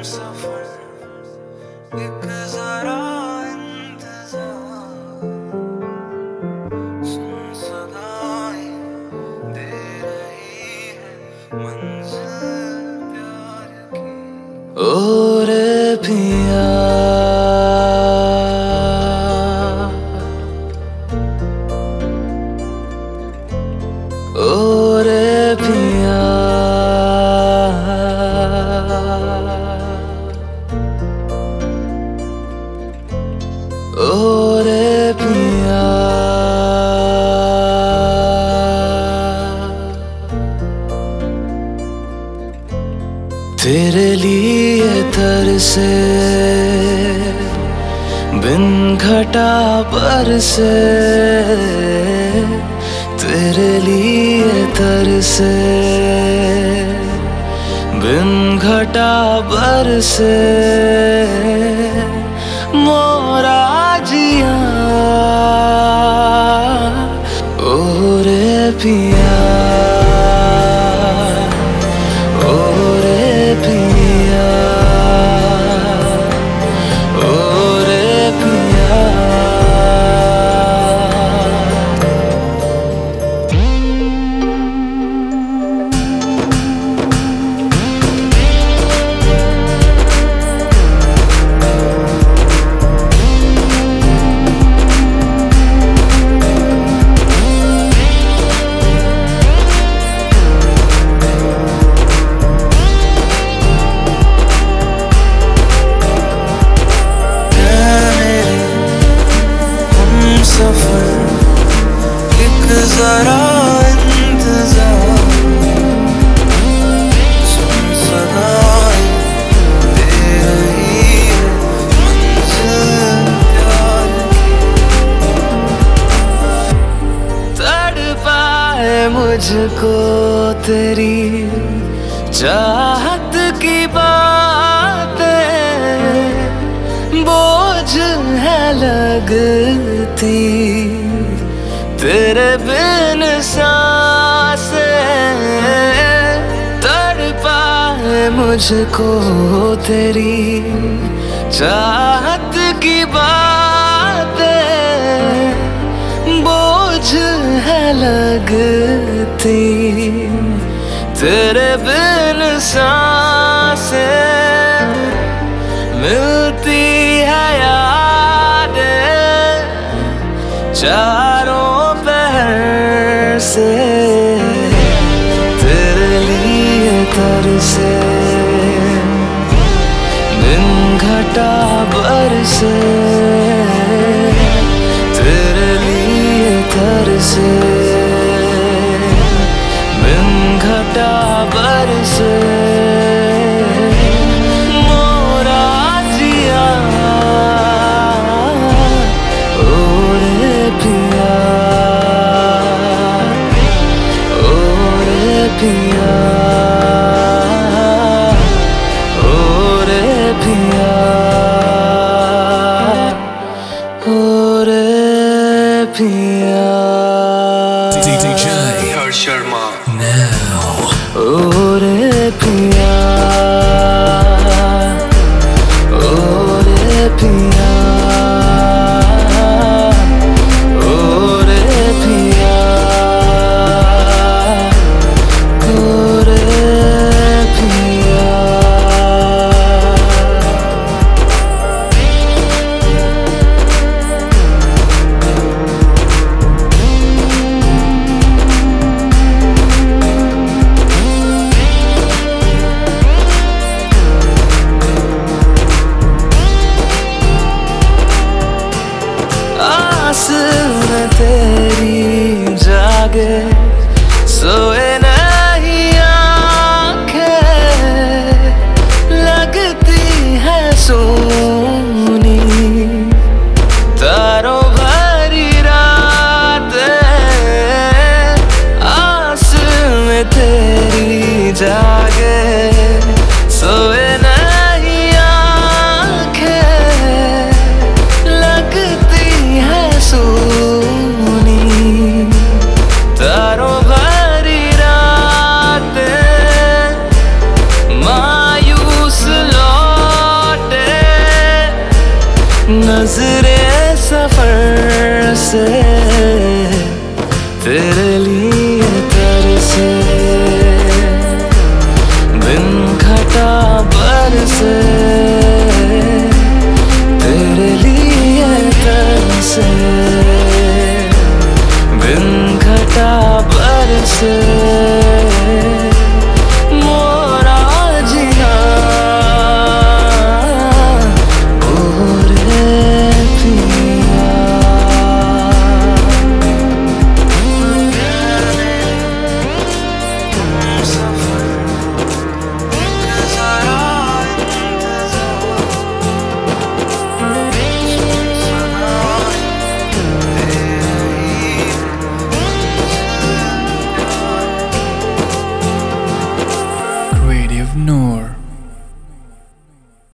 सफर एक जरा इंतजार, सुन सदाएं दे रही है मंजिल प्यार की। ओ रे पिया ओ रे पिया ओ रे पिया तेरे लिए तरसे बिन घटा बरसे, तेरे लिए तरसे बिन घटा बरसे मोरा जिया। ओ रे पिया ओ रे पिया ओ रे पिया। सफर एक जरा इंतजार, सुन सदाएं दे रही है मंजिल प्यार की। तड़पा है मुझको तेरी चाहत की बातें, बोझ है लगती तेरे बिन सांसें। तड़पा है मुझको तेरी चाहत की बातें, बोझ है लगती तेरे बिन सांसें। मिलती है यादें चारों पहर से, तेरे लिए तरसे बिन घटा बरसे, तेरे लिए तरसे बिन घटा बरसे पिया ओ रे पिया ओ रे पिया। DJ Harsh Sharma now. ओ रे पिया ओ रे पिया ओ रे पिया। आस में तेरी जागे सोए नहीं आंखें, लगती है सोनी तारों भरी रातें। आस में तेरी जागे सोए नहीं आंखें, लगती है सोनी तारों से तेरे लिए तरसे, बिन घटा बरसे तेरे लिए तरसे, बिन घटा बरसे मोरा जीना ओ रे पिया। Creative Noor.